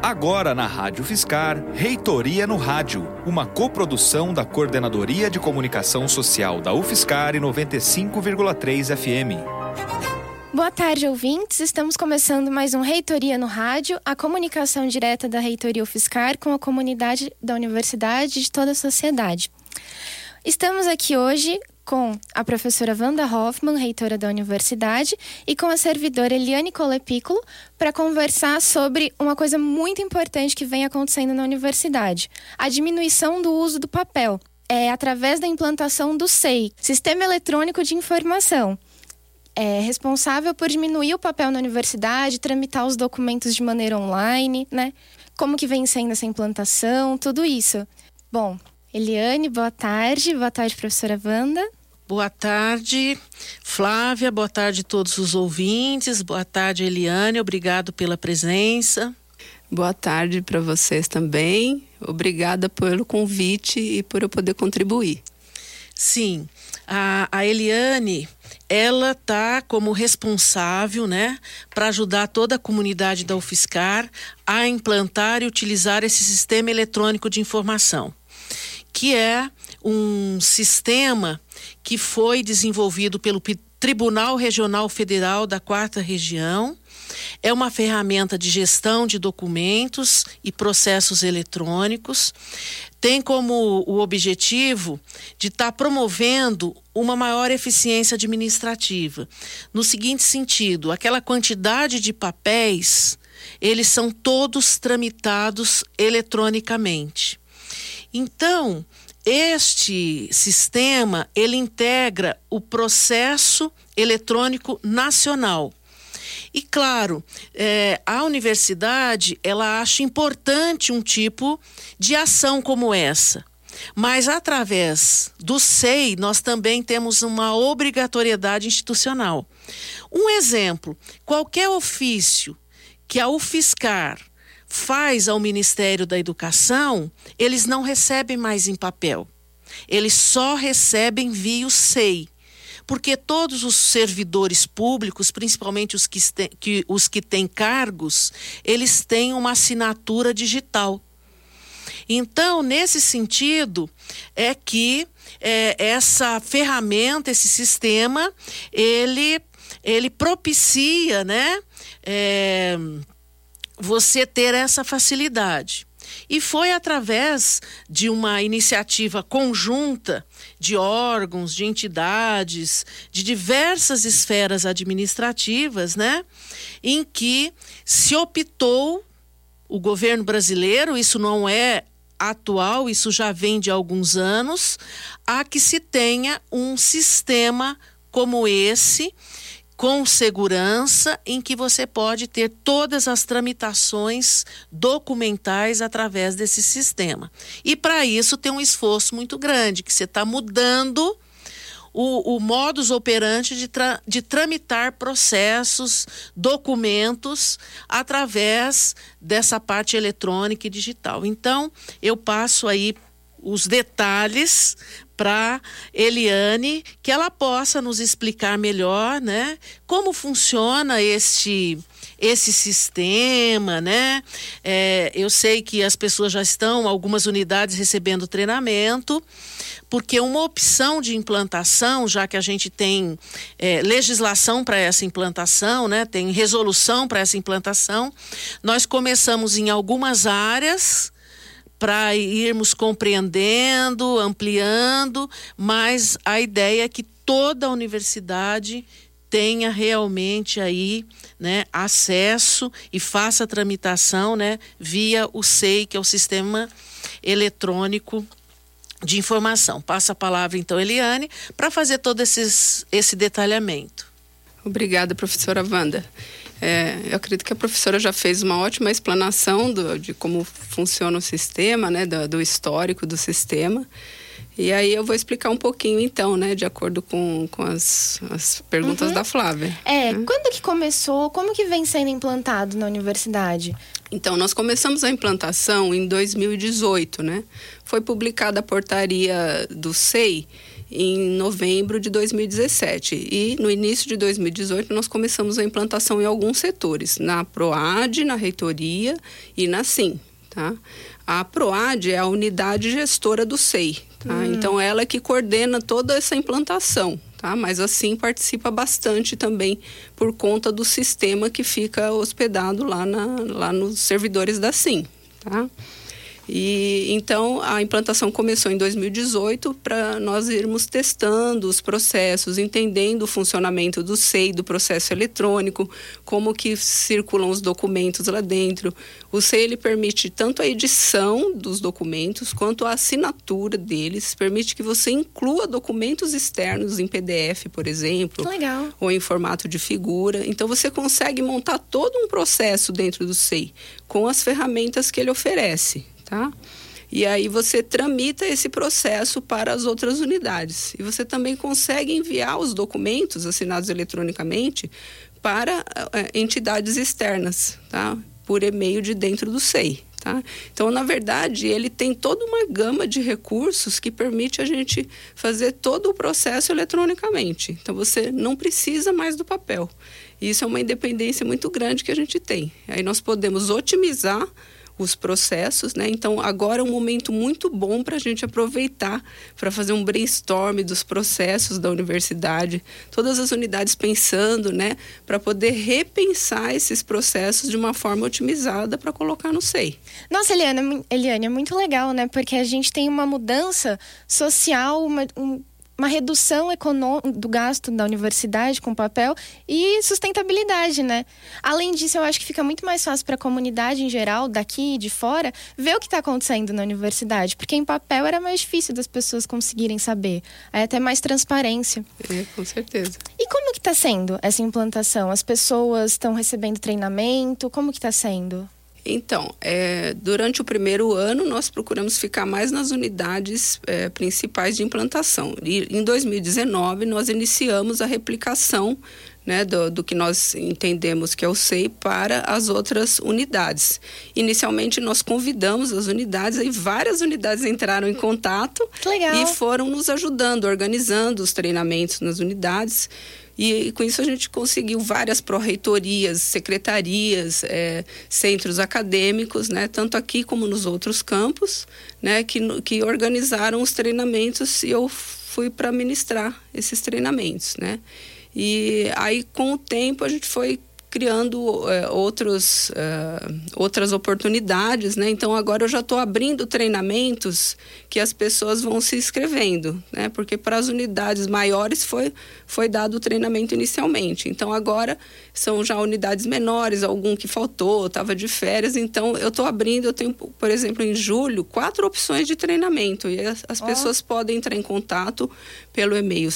Agora na Rádio UFSCar, Reitoria no Rádio, uma coprodução da Coordenadoria de Comunicação Social da UFSCar e 95,3 FM. Boa tarde, ouvintes. Estamos começando mais um Reitoria no Rádio, a comunicação direta da Reitoria UFSCar com a comunidade da universidade e de toda a sociedade. Estamos aqui hoje com a professora Wanda Hoffmann, reitora da universidade, e com a servidora Eliane Colepículo, para conversar sobre uma coisa muito importante que vem acontecendo na universidade: a diminuição do uso do papel, através da implantação do SEI, Sistema Eletrônico de Informação. É responsável por diminuir o papel na universidade, tramitar os documentos de maneira online, né? Como que vem sendo essa implantação, tudo isso. Bom, Eliane, boa tarde. Boa tarde, professora Wanda. Boa tarde, Flávia. Boa tarde a todos os ouvintes. Boa tarde, Eliane. Obrigado pela presença. Boa tarde para vocês também. Obrigada pelo convite e por eu poder contribuir. Sim, a Eliane, ela está como responsável, né, para ajudar toda a comunidade da UFSCar a implantar e utilizar esse sistema eletrônico de informação, que é um sistema que foi desenvolvido pelo Tribunal Regional Federal da 4ª Região. É uma ferramenta de gestão de documentos e processos eletrônicos. Tem como o objetivo de estar promovendo uma maior eficiência administrativa. No seguinte sentido, aquela quantidade de papéis, eles são todos tramitados eletronicamente. Então, este sistema, ele integra o processo eletrônico nacional. E claro, a universidade, ela acha importante um tipo de ação como essa. Mas através do SEI, nós também temos uma obrigatoriedade institucional. Um exemplo, qualquer ofício que a UFSCar faz ao Ministério da Educação, eles não recebem mais em papel. Eles só recebem via o SEI. Porque todos os servidores públicos, principalmente os que têm cargos, eles têm uma assinatura digital. Então, nesse sentido, é que essa ferramenta, esse sistema, ele propicia, né, você ter essa facilidade. E foi através de uma iniciativa conjunta de órgãos, de entidades, de diversas esferas administrativas, né, em que se optou, o governo brasileiro, isso não é atual, isso já vem de alguns anos, a que se tenha um sistema como esse, com segurança, em que você pode ter todas as tramitações documentais através desse sistema. E para isso tem um esforço muito grande, que você está mudando o modus operandi de tramitar processos, documentos, através dessa parte eletrônica e digital. Então, eu passo aí os detalhes para Eliane, que ela possa nos explicar melhor, né, como funciona este sistema, né? Eu sei que as pessoas já estão, algumas unidades, recebendo treinamento, porque uma opção de implantação, já que a gente tem legislação para essa implantação, né, tem resolução para essa implantação, nós começamos em algumas áreas para irmos compreendendo, ampliando, mas a ideia é que toda a universidade tenha realmente aí, né, acesso e faça a tramitação, né, via o SEI, que é o Sistema Eletrônico de Informação. Passa a palavra então, Eliane, para fazer todo esse detalhamento. Obrigada, professora Wanda. Eu acredito que a professora já fez uma ótima explanação de como funciona o sistema, né, do histórico do sistema. E aí eu vou explicar um pouquinho então, né, de acordo com as perguntas da Flávia. Quando que começou, como que vem sendo implantado na universidade? Então, nós começamos a implantação em 2018, né? Foi publicada a portaria do SEI em novembro de 2017. E no início de 2018 nós começamos a implantação em alguns setores, na PROAD, na reitoria e na SIM. Tá? A PROAD é a unidade gestora do SEI. Tá? Então ela é que coordena toda essa implantação. Tá? Mas assim participa bastante também por conta do sistema que fica hospedado lá nos servidores da SIM. Tá? E então a implantação começou em 2018 para nós irmos testando os processos, entendendo o funcionamento do SEI, do processo eletrônico, como que circulam os documentos lá dentro. O SEI ele permite tanto a edição dos documentos quanto a assinatura deles, permite que você inclua documentos externos em PDF, por exemplo, Legal. ou em formato de figura. Então você consegue montar todo um processo dentro do SEI com as ferramentas que ele oferece. Tá? E aí você tramita esse processo para as outras unidades. E você também consegue enviar os documentos assinados eletronicamente para entidades externas, tá? Por e-mail de dentro do SEI. Tá? Então, na verdade, ele tem toda uma gama de recursos que permite a gente fazer todo o processo eletronicamente. Então, você não precisa mais do papel. Isso é uma independência muito grande que a gente tem. Aí nós podemos otimizar os processos, né? Então, agora é um momento muito bom para a gente aproveitar para fazer um brainstorm dos processos da universidade, todas as unidades pensando, né? Para poder repensar esses processos de uma forma otimizada para colocar no SEI. Nossa, Eliane, é muito legal, né? Porque a gente tem uma mudança social, uma redução do gasto da universidade com papel e sustentabilidade, né? Além disso, eu acho que fica muito mais fácil para a comunidade em geral, daqui e de fora, ver o que está acontecendo na universidade, porque em papel era mais difícil das pessoas conseguirem saber. Aí até mais transparência. Com certeza. E como que está sendo essa implantação? As pessoas estão recebendo treinamento? Como que está sendo? Então, durante o primeiro ano, nós procuramos ficar mais nas unidades principais de implantação. E em 2019, nós iniciamos a replicação, né, do que nós entendemos que é o SEI para as outras unidades. Inicialmente, nós convidamos as unidades, e várias unidades entraram em contato. Legal. E foram nos ajudando, organizando os treinamentos nas unidades. E com isso a gente conseguiu várias pró-reitorias, secretarias, centros acadêmicos, né, tanto aqui como nos outros campos, né, que organizaram os treinamentos, e eu fui para ministrar esses treinamentos, né. E aí, com o tempo, a gente foi criando outras oportunidades, né? Então, agora eu já estou abrindo treinamentos que as pessoas vão se inscrevendo, né? Porque para as unidades maiores foi dado o treinamento inicialmente. Então, agora são já unidades menores, algum que faltou, estava de férias. Então, eu estou abrindo, eu tenho, por exemplo, em julho, 4 opções de treinamento. E as pessoas podem entrar em contato pelo e-mail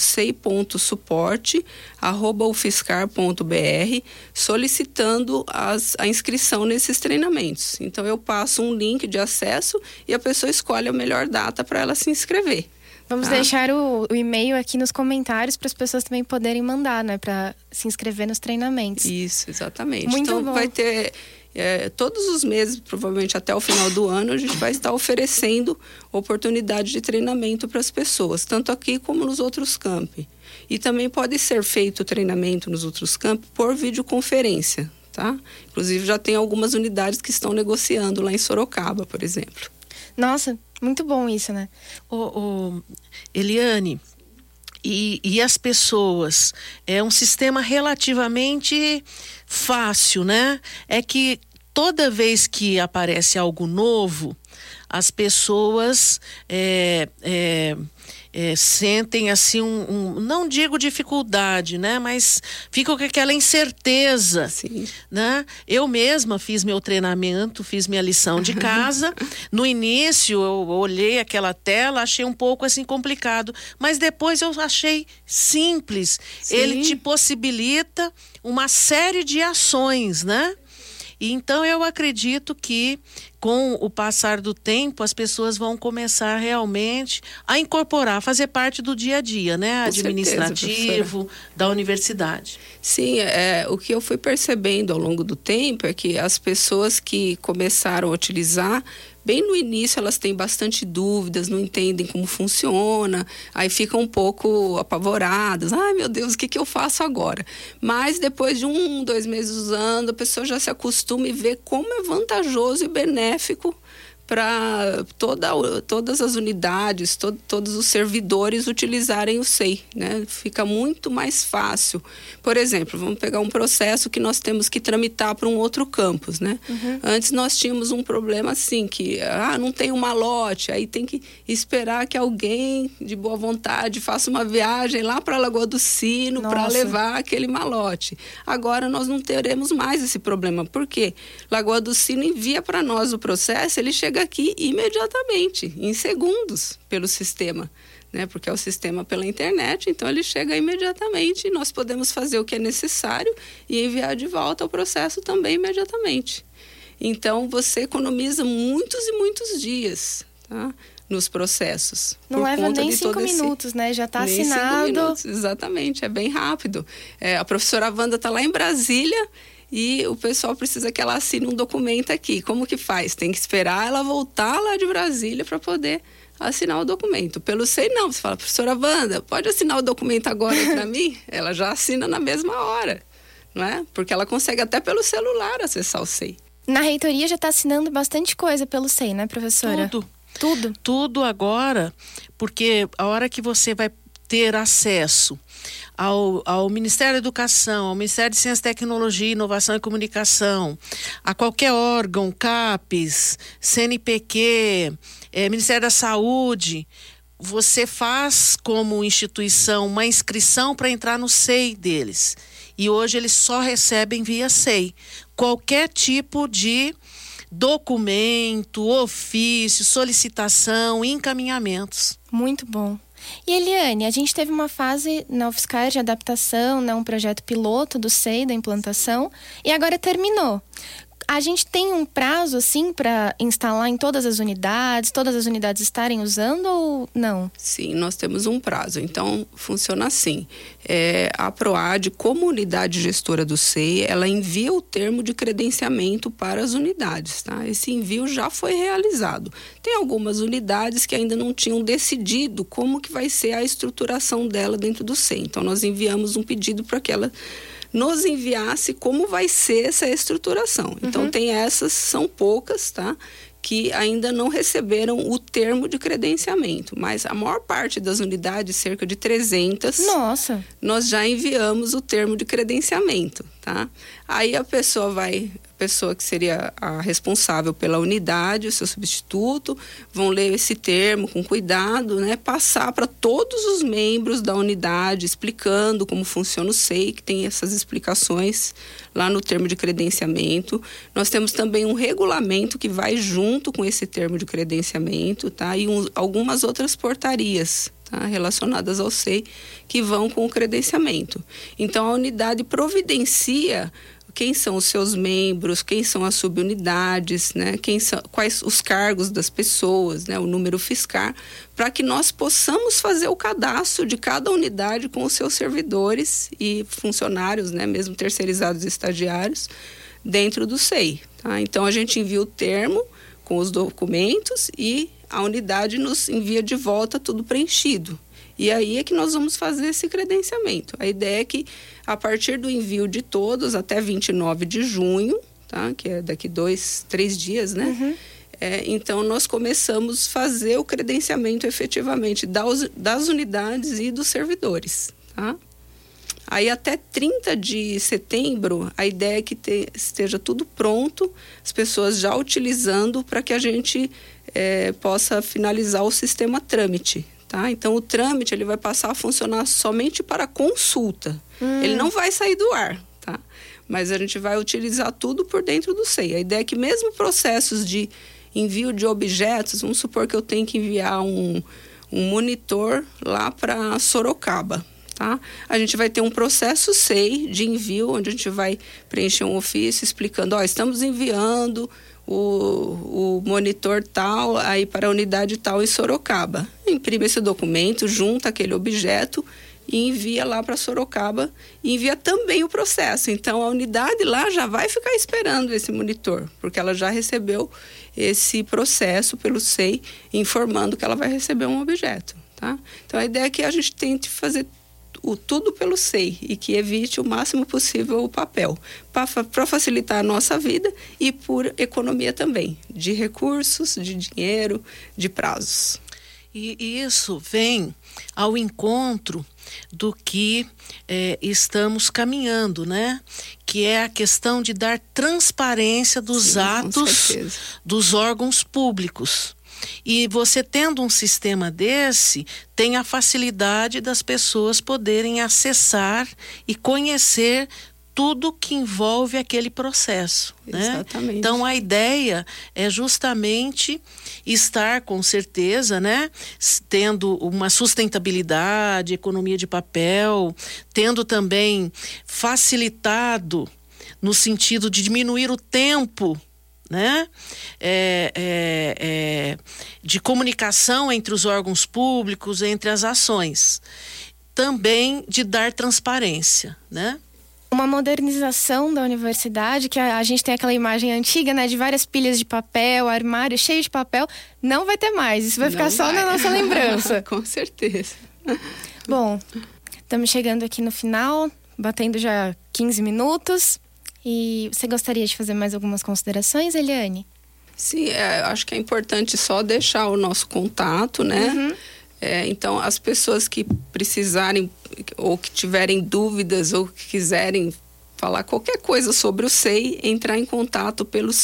sei.suporte@ufscar.br, solicitando a inscrição nesses treinamentos. Então, eu passo um link de acesso e a pessoa escolhe a melhor data para ela se inscrever. Vamos deixar o e-mail aqui nos comentários para as pessoas também poderem mandar, né? Para se inscrever nos treinamentos. Isso, exatamente. Muito então, bom. Vai ter... todos os meses, provavelmente até o final do ano, a gente vai estar oferecendo oportunidade de treinamento para as pessoas, tanto aqui como nos outros campi. E também pode ser feito o treinamento nos outros campi por videoconferência, tá? Inclusive, já tem algumas unidades que estão negociando lá em Sorocaba, por exemplo. Nossa, muito bom isso, né? Eliane, e as pessoas, é um sistema relativamente fácil, né? É que toda vez que aparece algo novo, as pessoas sentem assim não digo dificuldade, né? Mas ficam com aquela incerteza. Sim. Né? Eu mesma fiz meu treinamento, fiz minha lição de casa. No início eu olhei aquela tela, achei um pouco assim complicado, mas depois eu achei simples. Sim. Ele te possibilita uma série de ações, né? E então eu acredito que com o passar do tempo as pessoas vão começar realmente a incorporar, fazer parte do dia a dia, né? Administrativo, da universidade. Sim, o que eu fui percebendo ao longo do tempo é que as pessoas que começaram a utilizar bem no início elas têm bastante dúvidas, não entendem como funciona, aí ficam um pouco apavoradas. Ai, meu Deus, o que eu faço agora? Mas depois de 1, 2 meses usando, a pessoa já se acostuma e vê como é vantajoso e benéfico para todas as unidades, todos os servidores utilizarem o SEI, né? Fica muito mais fácil. Por exemplo, vamos pegar um processo que nós temos que tramitar para um outro campus, né? Antes nós tínhamos um problema assim, que não tem um malote, aí tem que esperar que alguém de boa vontade faça uma viagem lá para a Lagoa do Sino para levar aquele malote. Agora nós não teremos mais esse problema. Por quê? Lagoa do Sino envia para nós o processo, ele chega aqui imediatamente, em segundos, pelo sistema, né? Porque é o sistema pela internet, então ele chega imediatamente e nós podemos fazer o que é necessário e enviar de volta o processo também imediatamente. Então, você economiza muitos e muitos dias, tá? Nos processos. Não leva nem 5 minutos, né? Já está assinado. 5 minutos, exatamente, é bem rápido. A professora Wanda está lá em Brasília e o pessoal precisa que ela assine um documento aqui. Como que faz? Tem que esperar ela voltar lá de Brasília para poder assinar o documento. Pelo SEI, não. Você fala, professora Wanda, pode assinar o documento agora para mim? Ela já assina na mesma hora, não é? Porque ela consegue até pelo celular acessar o SEI. Na reitoria já está assinando bastante coisa pelo SEI, né, professora? Tudo agora, porque a hora que você vai ter acesso ao Ministério da Educação, ao Ministério de Ciência, Tecnologia, Inovação e Comunicação, a qualquer órgão, CAPES, CNPq, Ministério da Saúde, você faz como instituição uma inscrição para entrar no SEI deles. E hoje eles só recebem via SEI. Qualquer tipo de documento, ofício, solicitação, encaminhamentos. Muito bom. E Eliane, a gente teve uma fase na UFSCar de adaptação, né, um projeto piloto do SEI, da implantação, e agora terminou. A gente tem um prazo, assim, para instalar em todas as unidades estarem usando ou não? Sim, nós temos um prazo. Então, funciona assim. A PROAD, como unidade gestora do SEI, ela envia o termo de credenciamento para as unidades, tá? Esse envio já foi realizado. Tem algumas unidades que ainda não tinham decidido como que vai ser a estruturação dela dentro do SEI. Então, nós enviamos um pedido para que ela nos enviasse como vai ser essa estruturação. Então, tem essas, são poucas, tá? Que ainda não receberam o termo de credenciamento. Mas a maior parte das unidades, cerca de 300, nós já enviamos o termo de credenciamento, tá? Aí a pessoa que seria a responsável pela unidade, o seu substituto, vão ler esse termo com cuidado, né? Passar para todos os membros da unidade, explicando como funciona o SEI, que tem essas explicações lá no termo de credenciamento. Nós temos também um regulamento que vai junto com esse termo de credenciamento, tá? E algumas outras portarias, tá? Relacionadas ao SEI, que vão com o credenciamento. Então, a unidade providencia quem são os seus membros, quem são as subunidades, né? Quais os cargos das pessoas, né? O número fiscal, para que nós possamos fazer o cadastro de cada unidade com os seus servidores e funcionários, né? Mesmo terceirizados e estagiários, dentro do SEI. Tá? Então, a gente envia o termo com os documentos e a unidade nos envia de volta tudo preenchido. E aí é que nós vamos fazer esse credenciamento. A ideia é que, a partir do envio de todos, até 29 de junho, tá? Que é daqui 2-3 dias, né? Então, nós começamos a fazer o credenciamento efetivamente das unidades e dos servidores, tá? Aí, até 30 de setembro, a ideia é que esteja tudo pronto, as pessoas já utilizando para que a gente possa finalizar o sistema trâmite. Tá? Então, o trâmite ele vai passar a funcionar somente para consulta. Ele não vai sair do ar, tá? Mas a gente vai utilizar tudo por dentro do SEI. A ideia é que mesmo processos de envio de objetos, vamos supor que eu tenho que enviar um monitor lá para Sorocaba, tá? A gente vai ter um processo SEI de envio, onde a gente vai preencher um ofício explicando, estamos enviando o monitor tal aí para a unidade tal em Sorocaba. Imprime esse documento, junta aquele objeto e envia lá para Sorocaba e envia também o processo. Então a unidade lá já vai ficar esperando esse monitor, porque ela já recebeu esse processo pelo SEI informando que ela vai receber um objeto, tá? Então a ideia é que a gente tente fazer tudo pelo SEI e que evite o máximo possível o papel, para facilitar a nossa vida e por economia também, de recursos, de dinheiro, de prazos. E isso vem ao encontro do que estamos caminhando, né? Que é a questão de dar transparência dos atos dos órgãos públicos. E você tendo um sistema desse, tem a facilidade das pessoas poderem acessar e conhecer tudo que envolve aquele processo, né? Exatamente. Então a ideia é justamente estar com certeza, né, tendo uma sustentabilidade, economia de papel, tendo também facilitado no sentido de diminuir o tempo, né, de comunicação entre os órgãos públicos, entre as ações, também de dar transparência, né? Uma modernização da universidade, que a gente tem aquela imagem antiga, né, de várias pilhas de papel, armário cheio de papel, não vai ter mais. Isso vai ficar só na nossa lembrança. Com certeza. Bom, estamos chegando aqui no final, batendo já 15 minutos. E você gostaria de fazer mais algumas considerações, Eliane? Sim, acho que é importante só deixar o nosso contato, né? Uhum. Então, as pessoas que precisarem ou que tiverem dúvidas ou que quiserem falar qualquer coisa sobre o SEI, entrar em contato pelo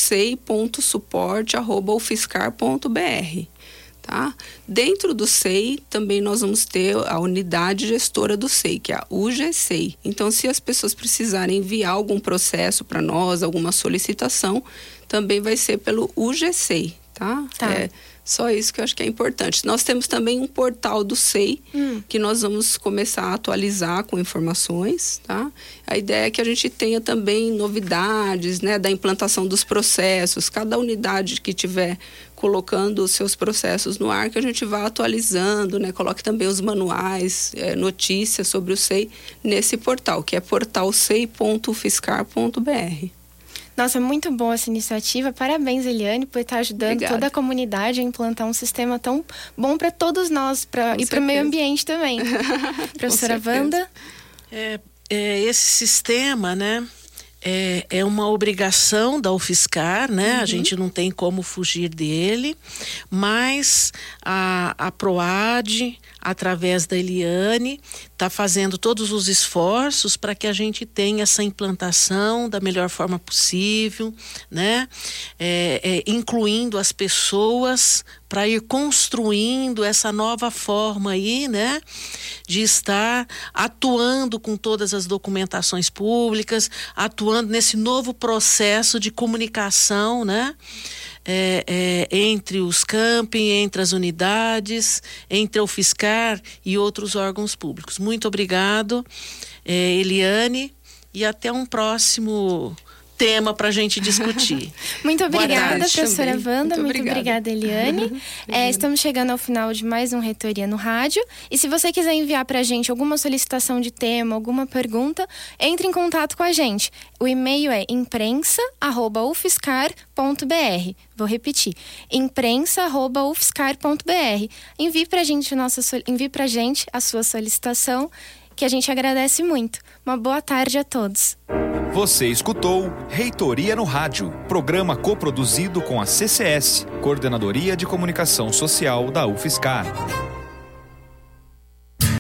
sei.suporte@ufscar.br. Tá? Dentro do SEI, também nós vamos ter a unidade gestora do SEI, que é a UGSEI. Então, se as pessoas precisarem enviar algum processo para nós, alguma solicitação, também vai ser pelo UGSEI, tá? Só isso que eu acho que é importante. Nós temos também um portal do SEI, que nós vamos começar a atualizar com informações, tá? A ideia é que a gente tenha também novidades, né, da implantação dos processos. Cada unidade que tiver colocando os seus processos no ar, que a gente vá atualizando, né? Coloque também os manuais, notícias sobre o SEI nesse portal, que é portalsei.ufscar.br. Nossa, muito boa essa iniciativa. Parabéns, Eliane, por estar ajudando toda a comunidade a implantar um sistema tão bom para todos nós e para o meio ambiente também. Professora Wanda? Esse sistema, né, é uma obrigação da UFSCar, né? A gente não tem como fugir dele, mas a PROAD, através da Eliane, está fazendo todos os esforços para que a gente tenha essa implantação da melhor forma possível, né? Incluindo as pessoas para ir construindo essa nova forma aí, né? De estar atuando com todas as documentações públicas, atuando nesse novo processo de comunicação, né? Entre os campi, entre as unidades, entre a UFSCar e outros órgãos públicos. Muito obrigado, Eliane, e até um próximo tema para a gente discutir. Muito obrigada, professora Wanda. Muito obrigada, Eliane. Estamos chegando ao final de mais um Reitoria no Rádio. E se você quiser enviar para a gente alguma solicitação de tema, alguma pergunta, entre em contato com a gente. O e-mail é imprensa@ufscar.br. Vou repetir. imprensa@ufscar.br. Envie para a gente a sua solicitação, que a gente agradece muito. Uma boa tarde a todos. Você escutou Reitoria no Rádio, programa coproduzido com a CCS, Coordenadoria de Comunicação Social da UFSCar.